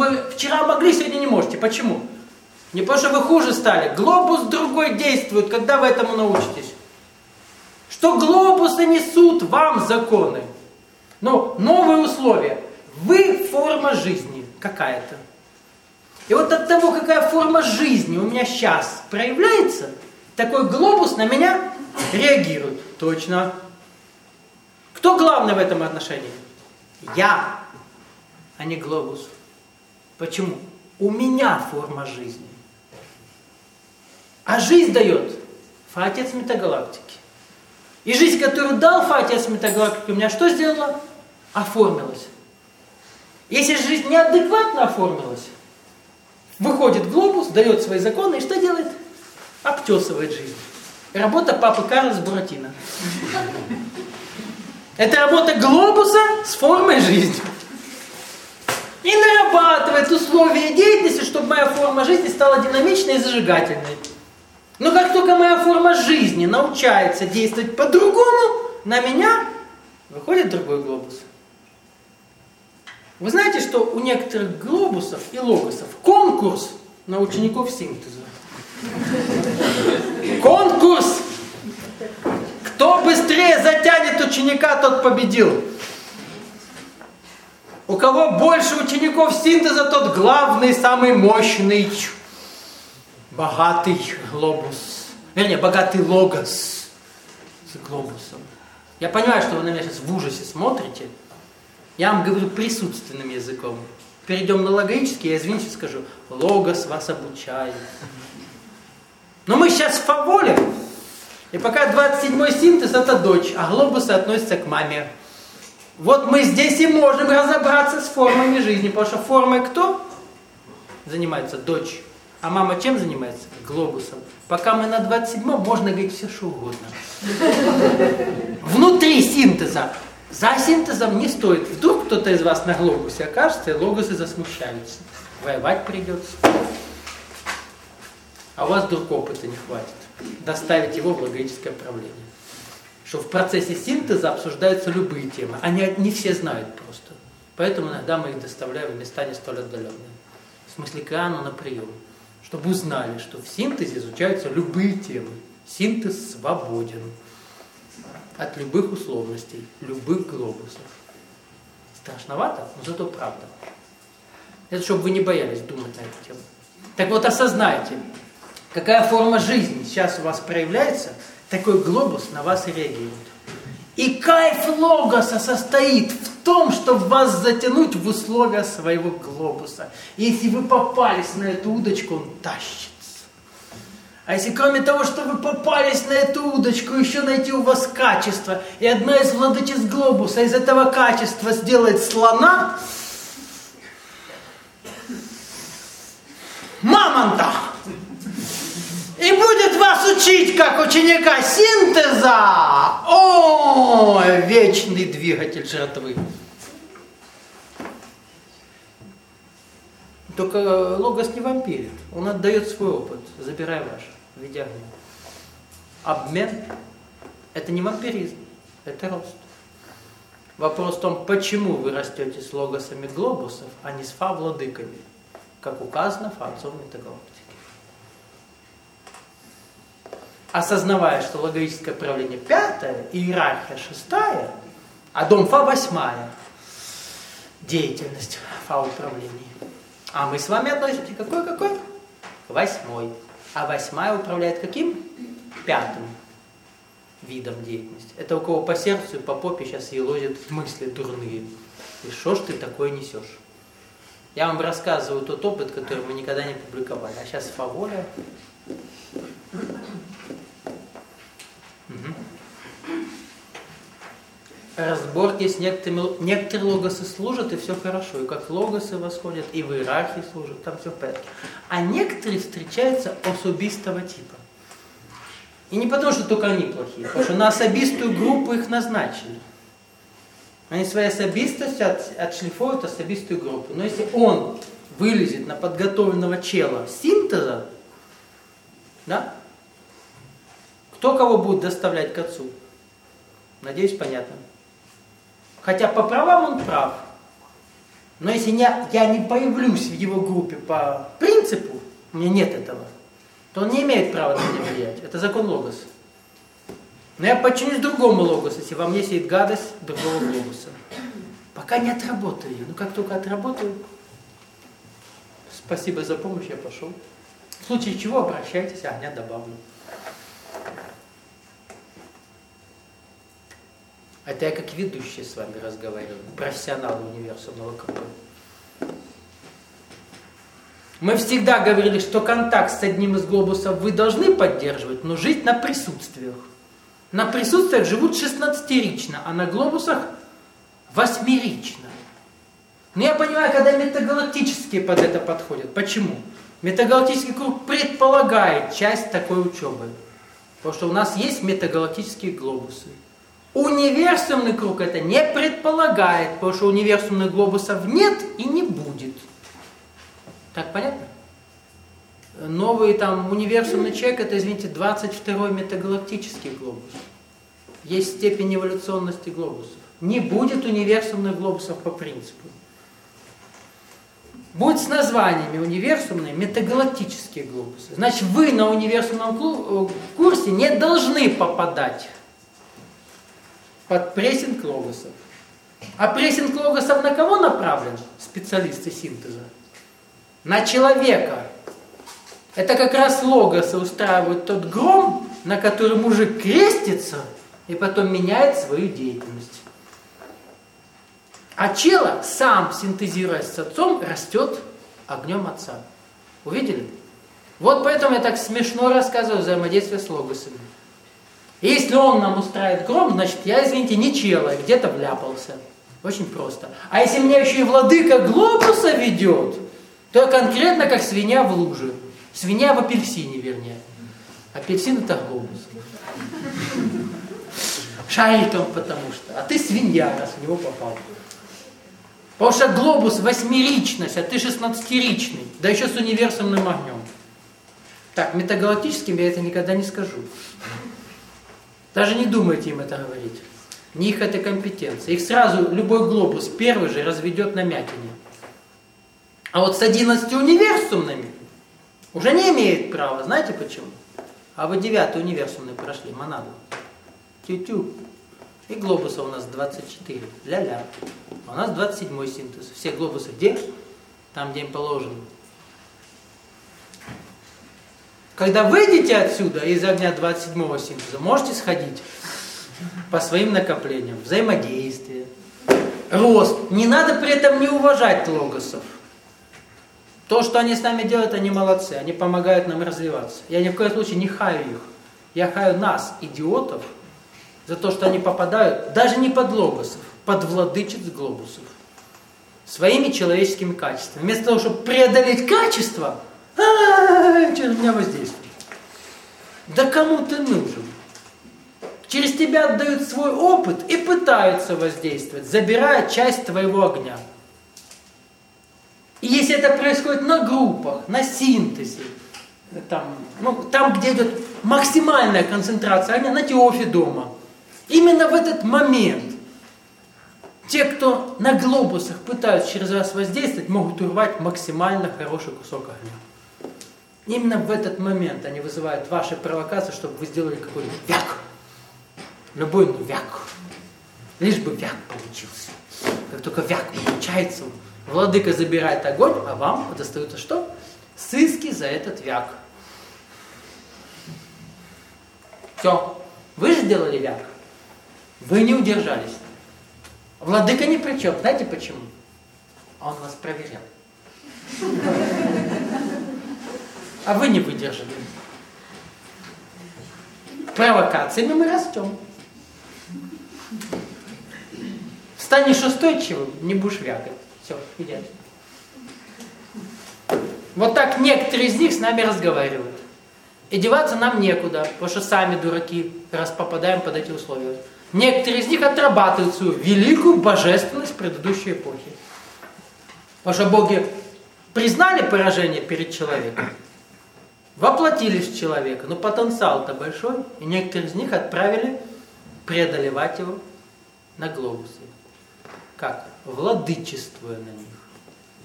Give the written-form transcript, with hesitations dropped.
вы вчера могли, сегодня не можете. Почему? Не потому что вы хуже стали. Глобус другой действует, когда вы этому научитесь. Что глобусы несут вам законы. Но новые условия. Вы форма жизни какая-то. И вот от того, какая форма жизни у меня сейчас проявляется, такой глобус на меня реагирует. Точно. Кто главный в этом отношении? Я, а не глобус. Почему? У меня форма жизни. А жизнь дает Фа-Отец Метагалактики. И жизнь, которую дал Фа-Отец Метагалактики, у меня что сделала? Оформилась. Если жизнь неадекватно оформилась, выходит глобус, дает свои законы, и что делает? Обтесывает жизнь. Работа папы Карла с Буратино. Это работа глобуса с формой жизни. И нарабатывает условия деятельности, чтобы моя форма жизни стала динамичной и зажигательной. Но как только моя форма жизни научается действовать по-другому, на меня выходит другой глобус. Вы знаете, что у некоторых глобусов и логосов конкурс на учеников синтеза? Конкурс! Кто быстрее затянет ученика, тот победил. У кого больше учеников синтеза, тот главный, самый мощный, богатый глобус. Вернее, богатый логос с глобусом. Я понимаю, что вы на меня сейчас в ужасе смотрите. Я вам говорю присутственным языком. Перейдем на логический, я извините, скажу, логос вас обучает. Но мы сейчас в фаволе. И пока 27-й синтез это дочь, а глобусы относятся к маме. Вот мы здесь и можем разобраться с формами жизни, потому что формой кто занимается? Дочь. А мама чем занимается? Глобусом. Пока мы на 27-м, можно говорить все, что угодно. Внутри синтеза. За синтезом не стоит. Вдруг кто-то из вас на глобусе окажется, и логосы засмущаются. Воевать придется. А у вас вдруг опыта не хватит. Доставить его в логическое правление. Что в процессе синтеза обсуждаются любые темы. Они не все знают просто. Поэтому иногда мы их доставляем в места не столь отдаленные. В смысле к Иоанну на прием. Чтобы узнали, что в синтезе изучаются любые темы. Синтез свободен от любых условностей, любых глобусов. Страшновато, но зато правда. Это чтобы вы не боялись думать на эту тему. Так вот, осознайте, какая форма жизни сейчас у вас проявляется, такой глобус на вас и реагирует. И кайф логоса состоит в том, чтобы вас затянуть в условия своего глобуса. И если вы попались на эту удочку, он тащится. А если кроме того, что вы попались на эту удочку, еще найти у вас качество, и одна из владычиц глобуса из этого качества сделает слона, мамонта, и будет вас учить, как ученика синтеза, о, вечный двигатель жратвы. Только логос не вампирит, он отдает свой опыт, забирая ваш, в виде огня. Обмен – это не вампиризм, это рост. Вопрос в том, почему вы растете с логосами глобусов, а не с фа-владыками, как указано Фа-Отцом Метагалактики. Осознавая, что логическое правление 5-е, иерархия 6-я, а дом Фа 8-я, деятельность Фа-управления. А мы с вами относимся какой? К 8-й. А 8-я управляет каким? 5-м видом деятельности. Это у кого по сердцу и по попе сейчас елозят мысли дурные. И что ж ты такое несешь? Я вам рассказываю тот опыт, который мы никогда не публиковали. А сейчас фаволя. Разборки с некоторые логосы служат, и все хорошо. И как логосы восходят, и в иерархии служат, там все в порядке. А некоторые встречаются особистого типа. И не потому, что только они плохие, потому что на особистую группу их назначили. Они своей особистостью отшлифуют особистую группу. Но если он вылезет на подготовленного чела синтеза, да? Кто кого будет доставлять к отцу? Надеюсь, понятно. Хотя по правам он прав. Но если я не появлюсь в его группе по принципу, у меня нет этого, то он не имеет права на меня влиять. Это закон логоса. Но я подчинюсь другому логосу, если во мне сидит гадость другого логоса. Пока не отработаю ее. Но как только отработаю, спасибо за помощь, я пошел. В случае чего обращайтесь, огня добавлю. Это я как ведущий с вами разговариваю, профессионал универсумного круга. Мы всегда говорили, что контакт с одним из глобусов вы должны поддерживать, но жить на присутствиях. На присутствиях живут 16-рично, а на глобусах 8-рично. Но я понимаю, когда метагалактические под это подходят. Почему? Метагалактический круг предполагает часть такой учебы. Потому что у нас есть метагалактические глобусы. Универсумный круг это не предполагает, потому что универсумных глобусов нет и не будет. Так понятно? Новый там универсумный человек это, извините, 22-й метагалактический глобус. Есть степень эволюционности глобусов. Не будет универсумных глобусов по принципу. Будет с названиями универсумные метагалактические глобусы. Значит, вы на универсумном курсе не должны попадать под прессинг логосов. А прессинг логосов на кого направлен? Специалисты синтеза. На человека. Это как раз логосы устраивают тот гром, на который мужик крестится и потом меняет свою деятельность. А чело, сам синтезируясь с отцом, растет огнем отца. Увидели? Вот поэтому я так смешно рассказываю взаимодействие с логосами. Если он нам устраивает гром, значит я, извините, не чело, где-то вляпался. Очень просто. А если меня еще и владыка глобуса ведет, то я конкретно как свинья в луже. Свинья в апельсине, вернее. Апельсин это глобус. Шариком потому что. А ты свинья, раз в него попал. Потому что глобус 8-ричность, а ты 16-ричный. Да еще с универсумным огнем. Так, метагалактическим я это никогда не скажу. Даже не думайте им это говорить. Не их это компетенция. Их сразу любой глобус первый же разведет на мякине. А вот с 11 универсумными уже не имеет права. Знаете почему? А вы 9 универсумный прошли, монаду. Тю-тю. И глобусов у нас 24. Ля-ля. А у нас 27-й синтез. Все глобусы где? Там, где им положено. Когда выйдете отсюда, из огня 27-го синтеза, можете сходить по своим накоплениям. Взаимодействие, рост. Не надо при этом не уважать логосов. То, что они с нами делают, они молодцы. Они помогают нам развиваться. Я ни в коем случае не хаю их. Я хаю нас, идиотов, за то, что они попадают даже не под логосов, под владычиц глобусов. Своими человеческими качествами. Вместо того, чтобы преодолеть качество, через меня воздействует. Да кому ты нужен? Через тебя отдают свой опыт и пытаются воздействовать, забирая часть твоего огня. И если это происходит на группах, на синтезе, там где идет максимальная концентрация огня, на Теофе дома, именно в этот момент те, кто на глобусах пытаются через вас воздействовать, могут урвать максимально хороший кусок огня. Именно в этот момент они вызывают ваши провокации, чтобы вы сделали какой-нибудь вяк. Любой вяк. Лишь бы вяк получился. Как только вяк получается, владыка забирает огонь, а вам достается что? Сыски за этот вяк. Все. Вы же сделали вяк. Вы не удержались. Владыка ни при чем. Знаете почему? Он вас проверял. А вы не выдержали. Провокациями мы растем. Станешь устойчивым, не будешь вякать. Все, идеально. Вот так некоторые из них с нами разговаривают. И деваться нам некуда, потому что сами дураки, раз попадаем под эти условия. Некоторые из них отрабатывают свою великую божественность предыдущей эпохи. Потому что боги признали поражение перед человеком, воплотились в человека, но потенциал-то большой, и некоторые из них отправили преодолевать его на глобусы. Как? Владычествуя на них.